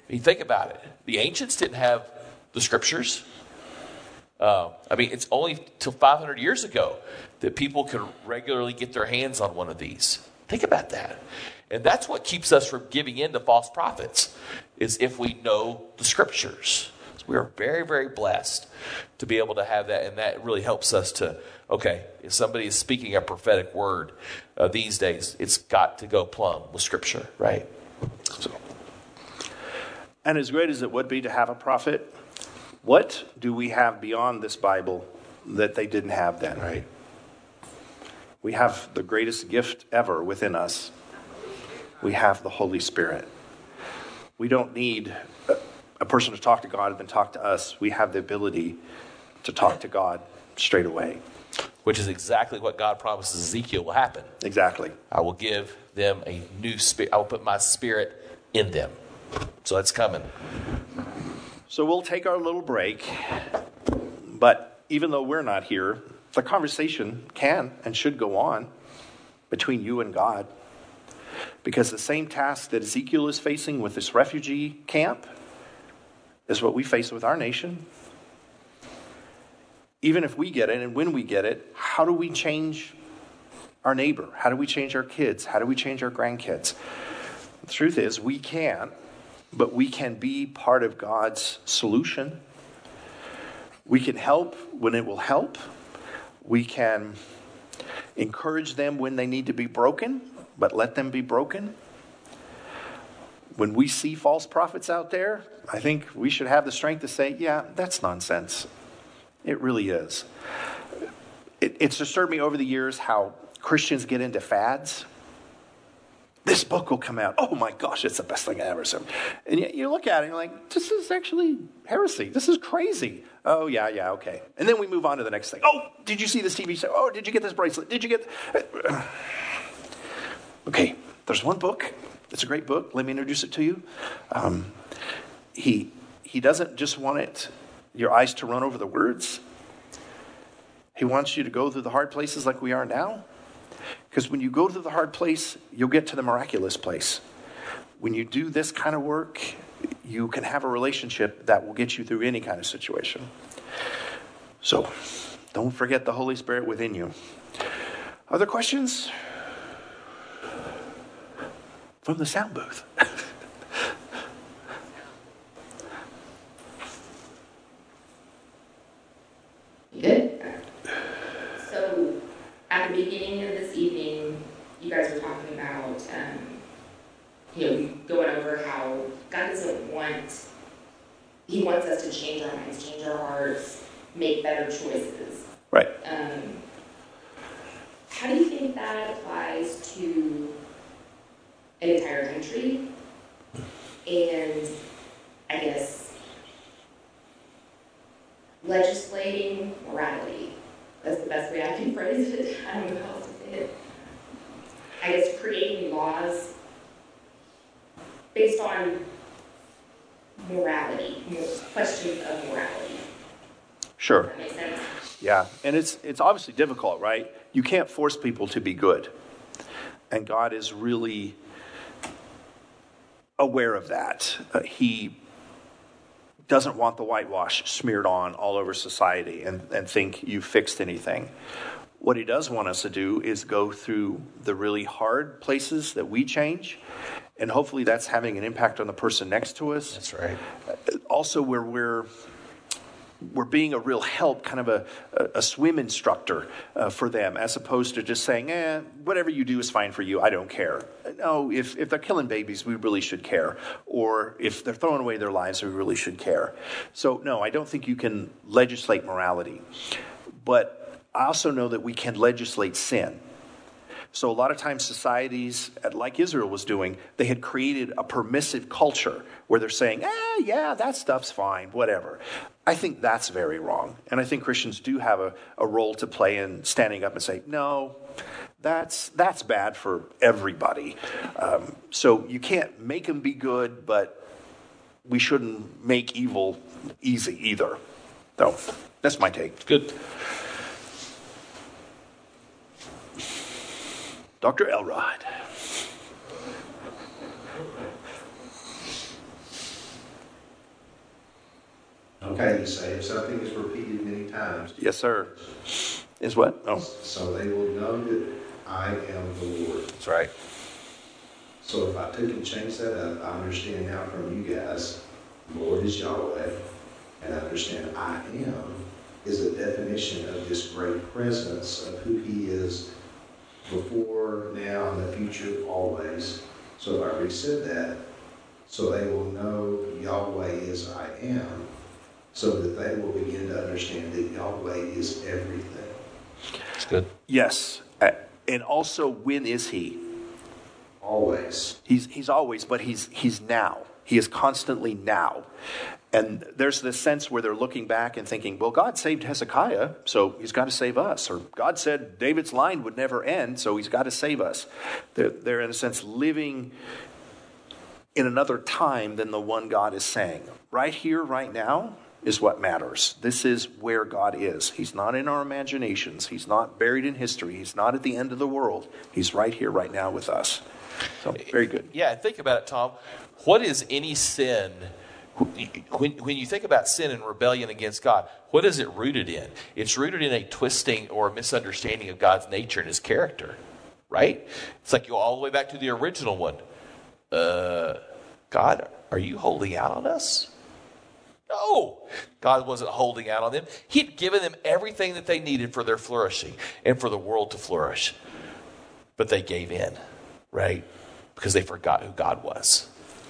mean, think about it. The ancients didn't have the scriptures. Uh, I mean, it's only till five hundred years ago that people could regularly get their hands on one of these. Think about that. And that's what keeps us from giving in to false prophets, is if we know the scriptures. So we are very, very blessed to be able to have that, and that really helps us to, okay, if somebody is speaking a prophetic word uh, these days, it's got to go plumb with scripture, right? So. And as great as it would be to have a prophet, what do we have beyond this Bible that they didn't have then? Right. We have the greatest gift ever within us. We have the Holy Spirit. We don't need a, a person to talk to God and then talk to us. We have the ability to talk to God straight away. Which is exactly what God promises Ezekiel will happen. Exactly. I will give them a new spirit. I will put my spirit in them. So that's coming. So we'll take our little break. But even though we're not here, the conversation can and should go on between you and God. Because the same task that Ezekiel is facing with this refugee camp is what we face with our nation. Even if we get it, and when we get it, how do we change our neighbor? How do we change our kids? How do we change our grandkids? The truth is, we can, but we can be part of God's solution. We can help when it will help. We can encourage them when they need to be broken, but let them be broken. When we see false prophets out there, I think we should have the strength to say, yeah, that's nonsense. It really is. It, it's disturbed me over the years how Christians get into fads. This book will come out. Oh my gosh, it's the best thing I ever saw. And you, you look at it and you're like, this is actually heresy. This is crazy. Oh yeah, yeah, okay. And then we move on to the next thing. Oh, did you see this T V show? Oh, did you get this bracelet? Did you get... Okay, there's one book. It's a great book. Let me introduce it to you. Um, he he doesn't just want it, your eyes to run over the words. He wants you to go through the hard places like we are now. Because when you go through the hard place, you'll get to the miraculous place. When you do this kind of work, you can have a relationship that will get you through any kind of situation. So, don't forget the Holy Spirit within you. Other questions? From the sound booth. Good. So, at the beginning of this evening, you guys were talking about, um, you know, going over how God doesn't want, He wants us to change our minds, change our hearts, make better choices. Right. Um, how do you think that applies to an entire country? And I guess legislating morality. That's the best way I can phrase it. I don't know how else to say it. I guess creating laws based on morality, questions of morality. Sure. Does that make sense? Yeah, and it's it's obviously difficult, right? You can't force people to be good. And God is really aware of that. Uh, he doesn't want the whitewash smeared on all over society and, and think you fixed anything. What he does want us to do is go through the really hard places that we change, and hopefully that's having an impact on the person next to us. That's right. Uh, also, where we're we're being a real help, kind of a, a, a swim instructor uh, for them, as opposed to just saying, eh, whatever you do is fine for you, I don't care. No, if, if they're killing babies, we really should care. Or if they're throwing away their lives, we really should care. So, no, I don't think you can legislate morality. But I also know that we can legislate sin. So a lot of times societies, like Israel was doing, they had created a permissive culture where they're saying, eh, yeah, that stuff's fine, whatever. I think that's very wrong. And I think Christians do have a, a role to play in standing up and say, no, that's that's bad for everybody. Um, so you can't make them be good, but we shouldn't make evil easy either. So that's my take. Good. Doctor Elrod. Okay, you say if something is repeated many times. Yes, sir. Is what? Oh. So they will know that I am the Lord. That's right. So if I took and changed that up, I understand now from you guys, Lord is Yahweh, and I understand I am is a definition of this great presence of who he is before, now, in the future, always. So if I reset that, so they will know Yahweh is I am, so that they will begin to understand that Yahweh is everything. That's good. Yes. Uh, And also, when is he? Always. He's he's always, but he's he's now. He is constantly now. And there's this sense where they're looking back and thinking, well, God saved Hezekiah, so he's got to save us. Or God said David's line would never end, so he's got to save us. They're, they're in a sense living in another time than the one God is saying. Right here, right now, is what matters. This is where God is. He's not in our imaginations. He's not buried in history. He's not at the end of the world. He's right here, right now with us. So, very good. Yeah, think about it, Tom. What is any sin? When, when you think about sin and rebellion against God, what is it rooted in? It's rooted in a twisting or a misunderstanding of God's nature and his character, right? It's like you go all the way back to the original one. Uh, God, are you holding out on us? No, God wasn't holding out on them. He'd given them everything that they needed for their flourishing and for the world to flourish. But they gave in, right? Because they forgot who God was.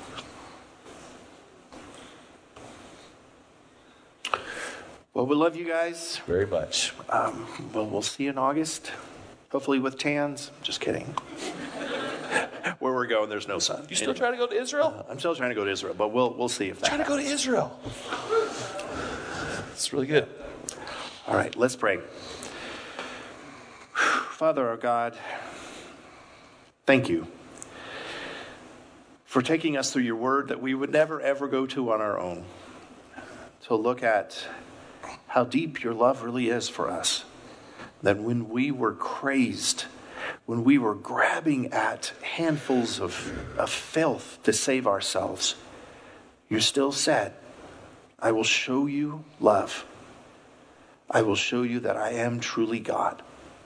Well, we love you guys. Very much. Um, well, we'll see you in August. Hopefully with tans. Just kidding. Where we're going, there's no sun. You still anyway. trying to go to Israel? Uh, I'm still trying to go to Israel, but we'll we'll see if that Trying to go to happens. Israel. It's really good. All right, let's pray. Father, our God, thank you for taking us through your word that we would never, ever go to on our own. To look at how deep your love really is for us. That when we were crazed, when we were grabbing at handfuls of, of filth to save ourselves, you still said, I will show you love. I will show you that I am truly God.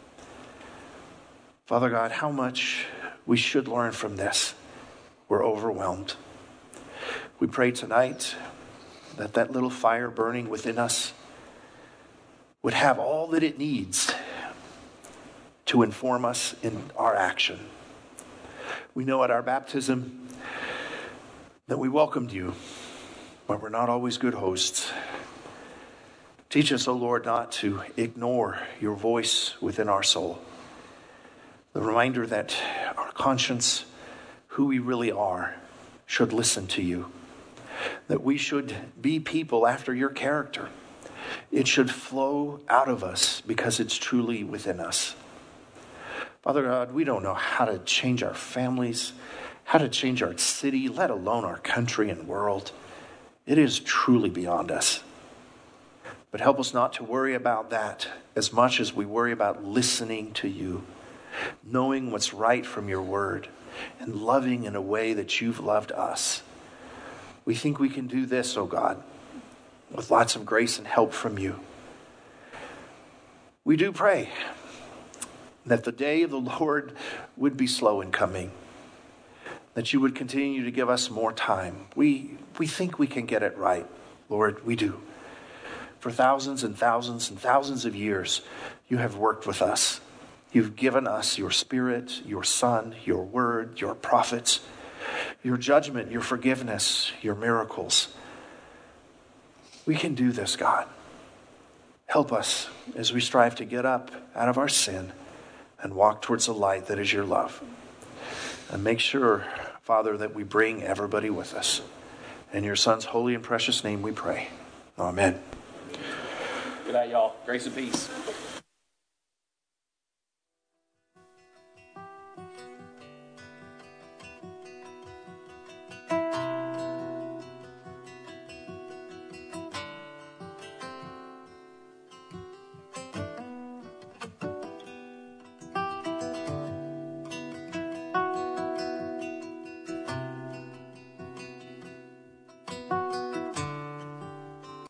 Father God, how much we should learn from this. We're overwhelmed. We pray tonight that that little fire burning within us would have all that it needs to inform us in our action. We know at our baptism that we welcomed you, but we're not always good hosts. Teach us, O Lord, not to ignore your voice within our soul. The reminder that our conscience, who we really are, should listen to you. That we should be people after your character. It should flow out of us because it's truly within us. Father God, we don't know how to change our families, how to change our city, let alone our country and world. It is truly beyond us. But help us not to worry about that as much as we worry about listening to you, knowing what's right from your word, and loving in a way that you've loved us. We think we can do this, oh God, with lots of grace and help from you. We do pray that the day of the Lord would be slow in coming, that you would continue to give us more time. We, we think we can get it right, Lord, we do. For thousands and thousands and thousands of years, you have worked with us. You've given us your Spirit, your Son, your Word, your prophets, your judgment, your forgiveness, your miracles. We can do this, God. Help us as we strive to get up out of our sin and walk towards the light that is your love. And make sure, Father, that we bring everybody with us. In your Son's holy and precious name we pray. Amen. Good night, y'all. Grace and peace.